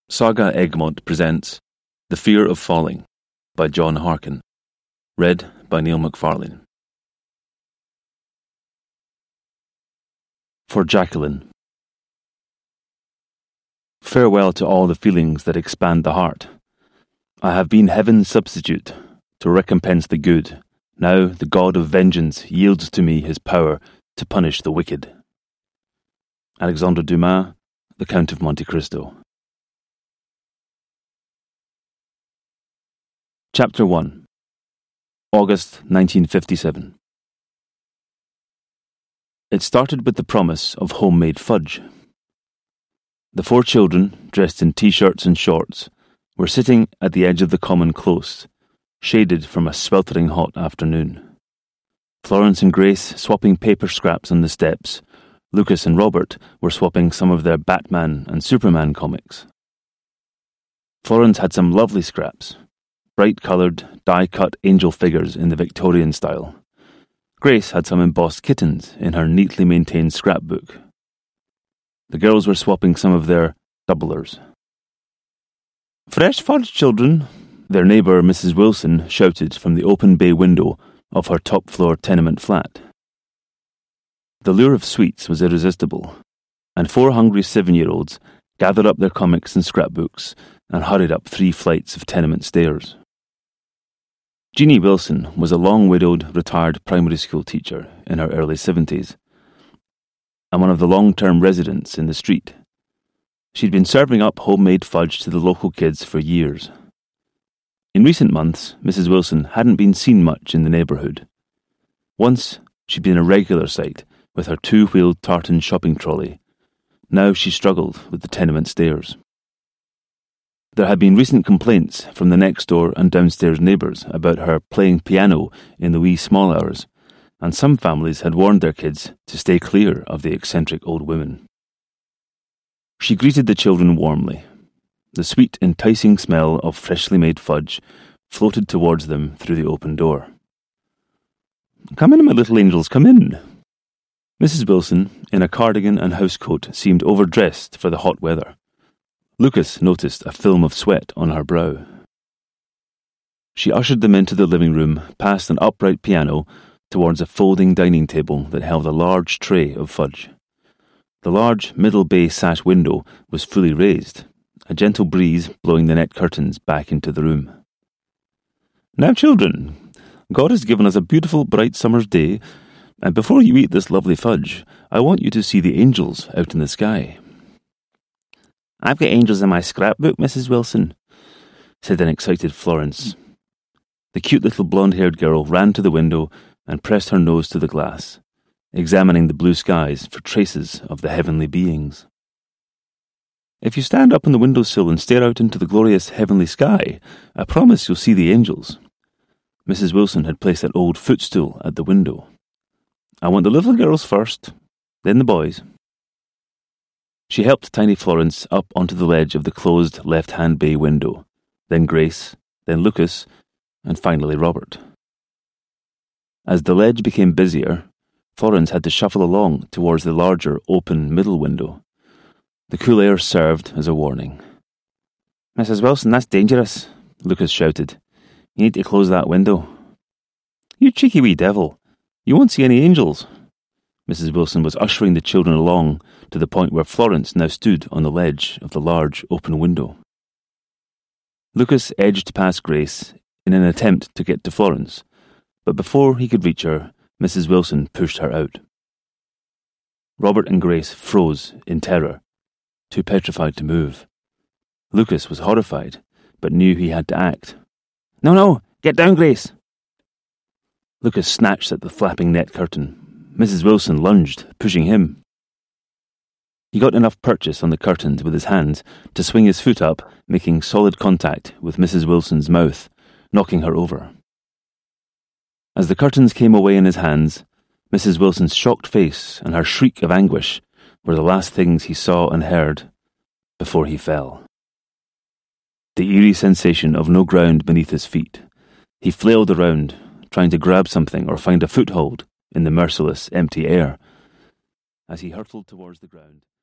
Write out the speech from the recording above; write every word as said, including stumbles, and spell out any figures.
Saga Egmont presents The Fear of Falling by John Harkin. Read by Neil McFarlane. For Jacqueline. Farewell to all the feelings that expand the heart. I have been heaven's substitute to recompense the good. Now the God of vengeance yields to me his power to punish the wicked. Alexandre Dumas, The Count of Monte Cristo. Chapter one. August nineteen fifty-seven. It started with the promise of homemade fudge. The four children, dressed in t-shirts and shorts, were sitting at the edge of the common close, shaded from a sweltering hot afternoon. Florence and Grace swapping paper scraps on the steps. Lucas and Robert were swapping some of their Batman and Superman comics. Florence had some lovely scraps. Bright-coloured, die-cut angel figures in the Victorian style. Grace had some embossed kittens in her neatly maintained scrapbook. The girls were swapping some of their doublers. "Fresh fudge, children," their neighbour Missus Wilson shouted from the open bay window of her top-floor tenement flat. The lure of sweets was irresistible, and four hungry seven-year-olds gathered up their comics and scrapbooks and hurried up three flights of tenement stairs. Jeannie Wilson was a long-widowed, retired primary school teacher in her early seventies, and one of the long-term residents in the street. She'd been serving up homemade fudge to the local kids for years. In recent months, Missus Wilson hadn't been seen much in the neighbourhood. Once, she'd been a regular sight with her two-wheeled tartan shopping trolley. Now she struggled with the tenement stairs. There had been recent complaints from the next-door and downstairs neighbours about her playing piano in the wee small hours, and some families had warned their kids to stay clear of the eccentric old women. She greeted the children warmly. The sweet, enticing smell of freshly made fudge floated towards them through the open door. "Come in, my little angels, come in." Missus Wilson, in a cardigan and housecoat, seemed overdressed for the hot weather. Lucas noticed a film of sweat on her brow. She ushered them into the living room, past an upright piano, towards a folding dining table that held a large tray of fudge. The large middle bay sash window was fully raised, a gentle breeze blowing the net curtains back into the room. "Now, children, God has given us a beautiful, bright summer's day, and before you eat this lovely fudge, I want you to see the angels out in the sky." "I've got angels in my scrapbook, Missus Wilson," said an excited Florence. The cute little blonde-haired girl ran to the window and pressed her nose to the glass, examining the blue skies for traces of the heavenly beings. "If you stand up on the windowsill and stare out into the glorious heavenly sky, I promise you'll see the angels." Missus Wilson had placed an old footstool at the window. "I want the little girls first, then the boys." She helped tiny Florence up onto the ledge of the closed left-hand bay window, then Grace, then Lucas, and finally Robert. As the ledge became busier, Florence had to shuffle along towards the larger, open middle window. The cool air served as a warning. "Missus Wilson, that's dangerous," Lucas shouted. "You need to close that window." "You cheeky wee devil. You won't see any angels." Missus Wilson was ushering the children along to the point where Florence now stood on the ledge of the large open window. Lucas edged past Grace in an attempt to get to Florence, but before he could reach her, Missus Wilson pushed her out. Robert and Grace froze in terror, too petrified to move. Lucas was horrified, but knew he had to act. "No, no, get down, Grace!" Lucas snatched at the flapping net curtain. Missus Wilson lunged, pushing him. He got enough purchase on the curtains with his hands to swing his foot up, making solid contact with Missus Wilson's mouth, knocking her over. As the curtains came away in his hands, Missus Wilson's shocked face and her shriek of anguish were the last things he saw and heard before he fell. The eerie sensation of no ground beneath his feet. He flailed around, trying to grab something or find a foothold in the merciless, empty air. As he hurtled towards the ground,